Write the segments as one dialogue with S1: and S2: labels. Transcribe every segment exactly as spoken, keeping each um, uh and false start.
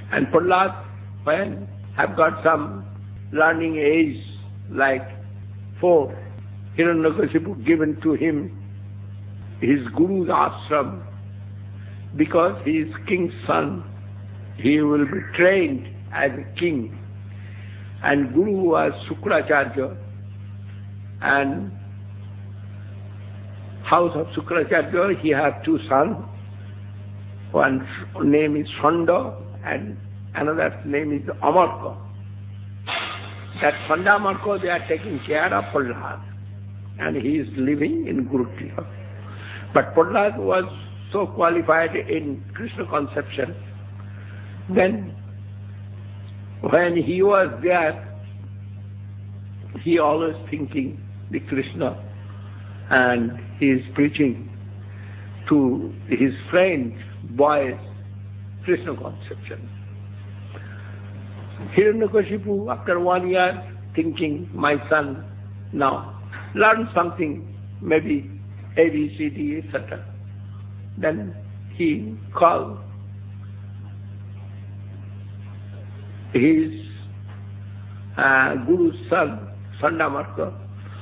S1: And Prahlad, when have got some learning age, like four, Hiranyakashipu given to him his guru's ashram, because he is king's son, he will be trained as a king. And Guru was Sukracharya, and house of Sukracharya, he has two sons. One name is Sanda and another name is Amarka. That Sanda Amarka, they are taking care of Prahlad, and he is living in Gurukula. But Prahlad was so qualified in Krishna conception, then when he was there, he always thinking the Krishna, and he is preaching to his friends, boys, Krishna conception. Hiranyakashipu, after one year, thinking, my son, now learn something, maybe A B C D, et cetera. Then he called his uh, Guru's son, Sandamarka,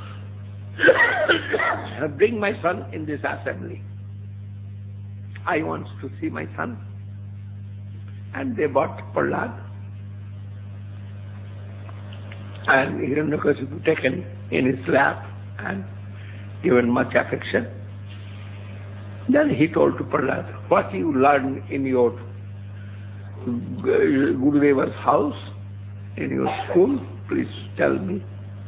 S1: bring my son in this assembly. I want to see my son. And they brought Prahlad. And Hiranyakashipu taken in his lap and given much affection. Then he told to Prahlad, what you learned in your Gurudeva's house, in your school, please tell me.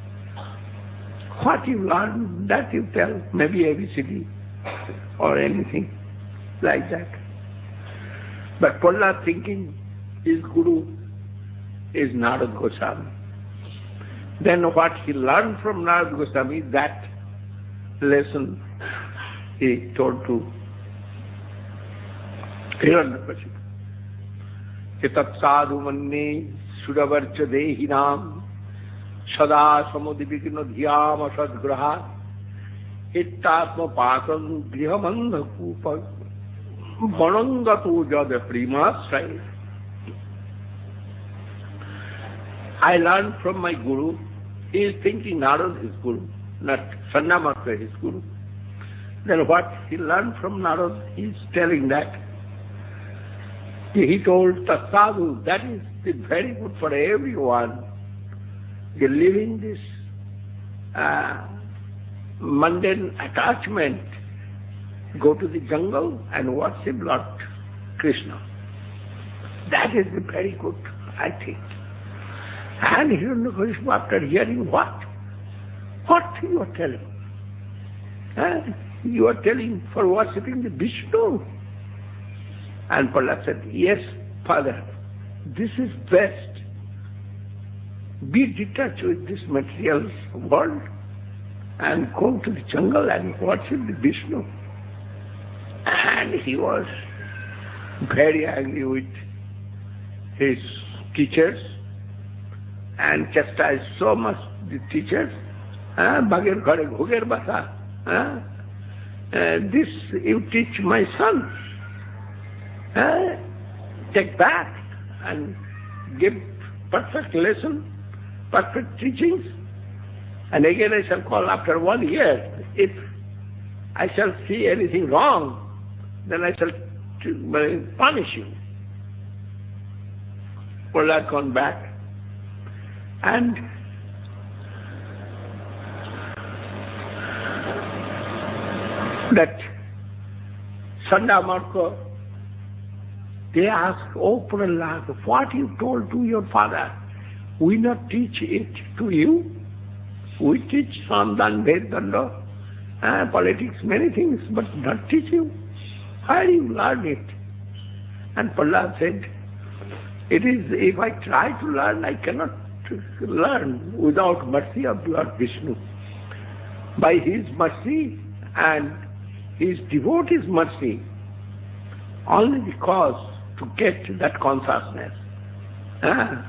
S1: What you learned, that you tell, maybe A B C D or anything like that. But Prahlad thinking his Guru is Narad Goswami. Then what he learned from Narad Goswami, that lesson he told to Hiranyakashipu. Chitat sadhu manne sudavarcha dehinam sada samudibigna dhyam asadgraha hittatma patam grihamandha kupa vanangatu jada primasray. I learned from my Guru. He is thinking Narad is Guru, not Sandamarka is Guru. Then what he learned from Narad, he is telling that. He told Tasadhu, that is very good for everyone. You're leaving this uh, mundane attachment, go to the jungle and worship Lord Krishna. That is very good, I think. And Hiranyakashipu, after hearing what? What you are telling? Uh, you are telling for worshipping the Vishnu. And Prahlad said, yes, Father, this is best. Be detached with this material world and go to the jungle and worship the Vishnu. And he was very angry with his teachers and chastised so much the teachers. Bhagir khade ghoger basa. This you teach my son. Uh, take back and give perfect lesson, perfect teachings. And again I shall call after one year. If I shall see anything wrong, then I shall punish you. Prahlad gone back. And that Sandamarka, they ask, oh Prahlad, what you told to your father, we not teach it to you? We teach Samdan, Vedanta, uh, politics, many things, but not teach you. How do you learn it? And Prahlad said, it is, if I try to learn, I cannot learn without mercy of Lord Vishnu. By his mercy and his devotees' mercy, only because to get that consciousness. Ah.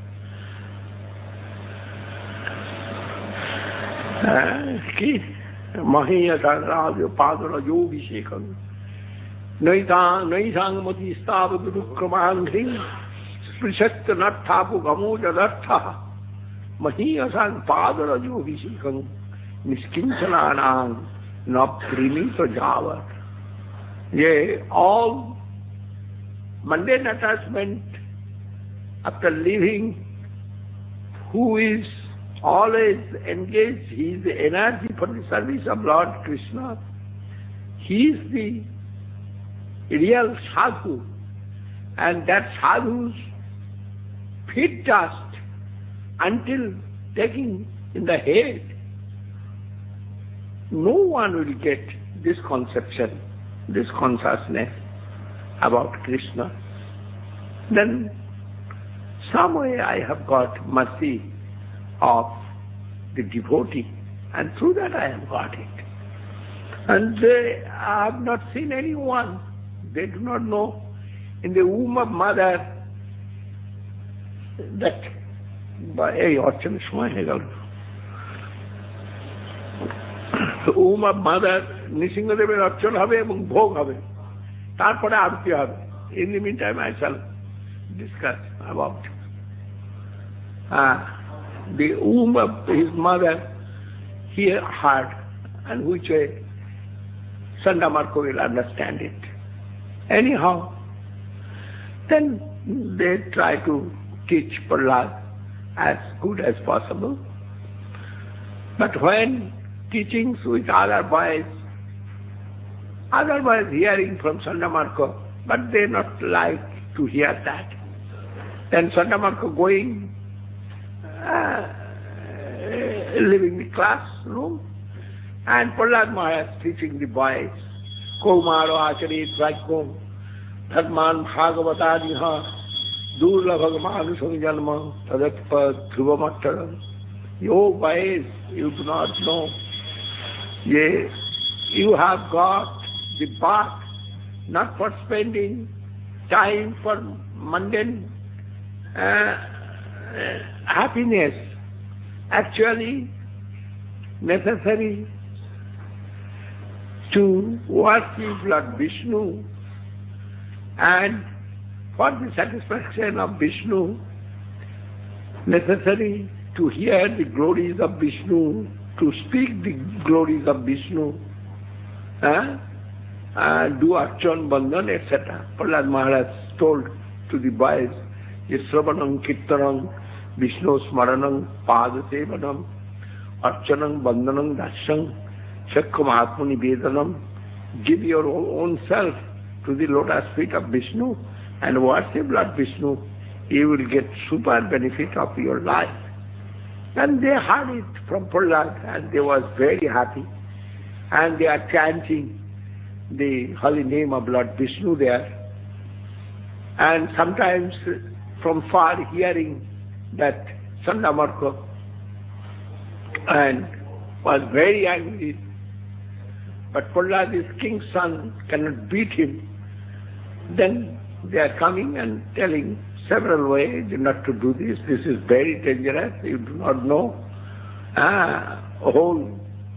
S1: Ki Mahiya Radha Padra Yogishekam Naitang Naitang Mati Stava Dukramangri Nisprishatya nathapu gamuja natha mahiyasan padarajo visikam niskinchalanang naprimita javat. Yea, all mundane attachment after leaving, who is always engaged, he is the energy for the service of Lord Krishna. He is the real sadhu, and that sadhu's feet dust until taking in the head. No one will get this conception, this consciousness about Krishna. Then some way I have got mercy of the devotee, and through that I have got it. And they have not seen anyone. They do not know in the womb of mother that by a orchan the womb of mother Nrsingadever orchan habe ebong bhog habe. Tarpore arti habe. In the meantime I shall discuss about uh, the womb of his mother he heard, and which way Sandamarko will understand it. Anyhow, then they try to teach Prahlad as good as possible. But when teachings with other boys, other boys hearing from Sandamarko, but they not like to hear that. Then Sandamarko going, uh, leaving the classroom, and Prahlad Maharaj teaching the boys, Kaumaro Acharit Raikom, Dharman Bhagavatadiha, Durlabhag Manusam Janma, Tadatpa Dhruvamattaram. You boys, you do not know. Yes, you have got the path not for spending time for mundane uh, uh, happiness, actually necessary to worship Lord Vishnu, and for the satisfaction of Vishnu, necessary to hear the glories of Vishnu, to speak the glories of Vishnu, uh, uh, do Archan, Bandhan, et cetera. Prahlad Maharaj told to the boys, Yasravanam Kirtanam, Vishnu Smaranam, Pada Sevanam, Archanam, Bandhanam, Dasham, Shakkam Atmani Vedanam. Give your own self to the lotus feet of Vishnu and worship Lord Vishnu. You will get super benefit of your life. And they heard it from Prahlad, and they was very happy. And they are chanting the holy name of Lord Vishnu there. And sometimes from far hearing that Sandamarko, and was very angry. But Prahlad is king's son, cannot beat him. Then they are coming and telling several ways not to do this. This is very dangerous. You do not know. Ah, a whole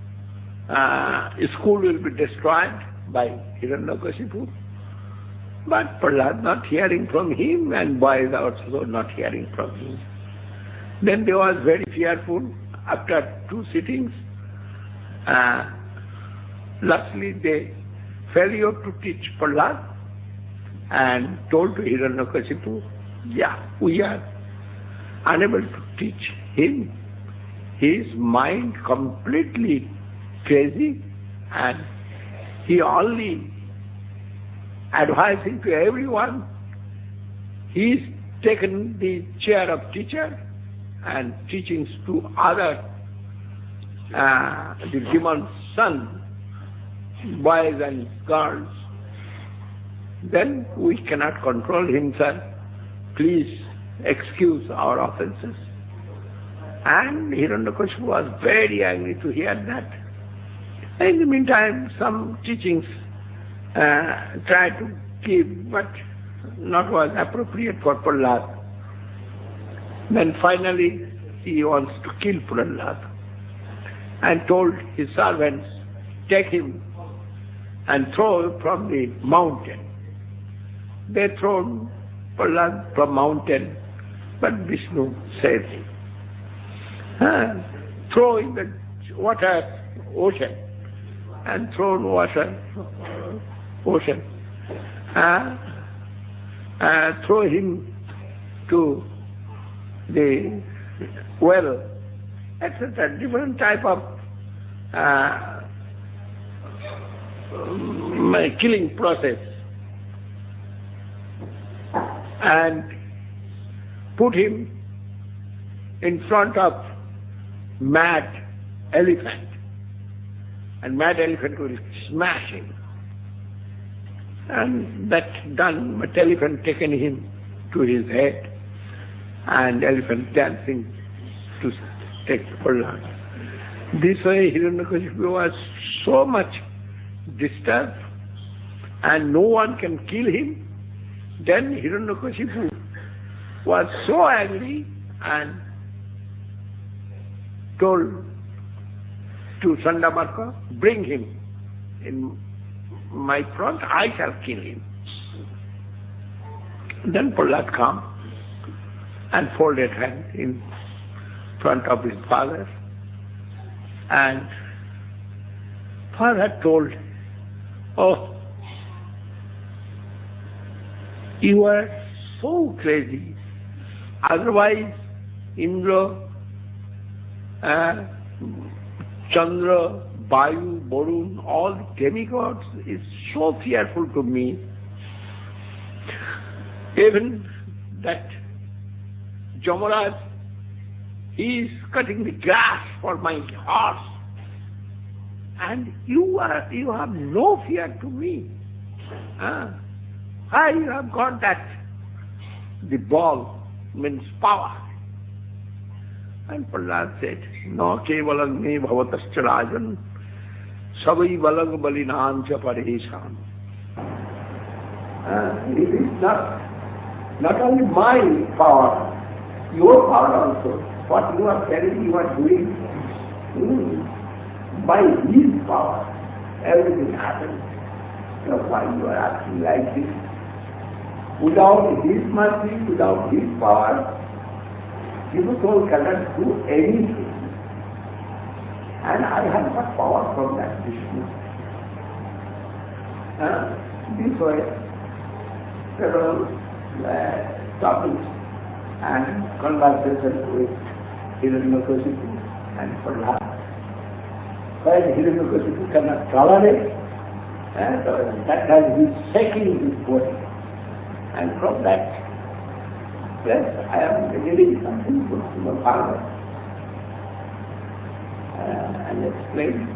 S1: uh, school will be destroyed by Hiranyakashipu. But Prahlad not hearing from him, and boys also not hearing from him. Then they was very fearful. After two sittings, uh, lastly they failure to teach Prahlad and told to Hiranyakashipu, yeah, we are unable to teach him. His mind completely crazy, and he only advising to everyone. He's taken the chair of teacher and teachings to other, uh, the demon's son, boys and girls. Then we cannot control him, sir. Please excuse our offenses. And Hiranyakashipu was very angry to hear that. In the meantime, some teachings uh, tried to give, but not was appropriate for Prahlad. Then finally, he wants to kill Prahlad and told his servants, take him and throw from the mountain. They thrown Prahlad from mountain, But Vishnu said, ah, throw in the water, ocean, and throw in water, ocean. Ah, uh, throw him to the well, et cetera. Different type of uh, um, killing process, and put him in front of mad elephant, and mad elephant will smash him. And that done, but elephant taken him to his head, and elephant dancing to take Prahlad. This way Hiranyakashipu was so much disturbed, and no one can kill him. Then Hiranyakashipu was so angry and told to Chandamarka, bring him in my front, I shall kill him. Then Prahlad came and folded hand in front of his father, and father told, oh, you are so crazy. Otherwise, Indra, uh, Chandra, Vayu, Varun, all the demigods is so fearful to me. Even that Jamaraj, he is cutting the grass for my horse, and you are you have no fear to me. Huh? Why you have got that? The ball means power. And Prahlad said, no kevalang me bhavatascha rajan, savai valang balinam cha paresham. It is not, not only my power, your power also. What you are telling, you are doing. Mm. By his power, everything happens. You know, why you are acting like this? Without his mercy, without his power, people soul cannot do anything. And I have got power from that Vishnu. Uh, this way, several uh, topics and conversations with Hiranyakashipu and Prahlad. When Hiranyakashipu cannot tolerate, uh, that time he is shaking his body. And from that place, I am giving something good to my father, uh, and explain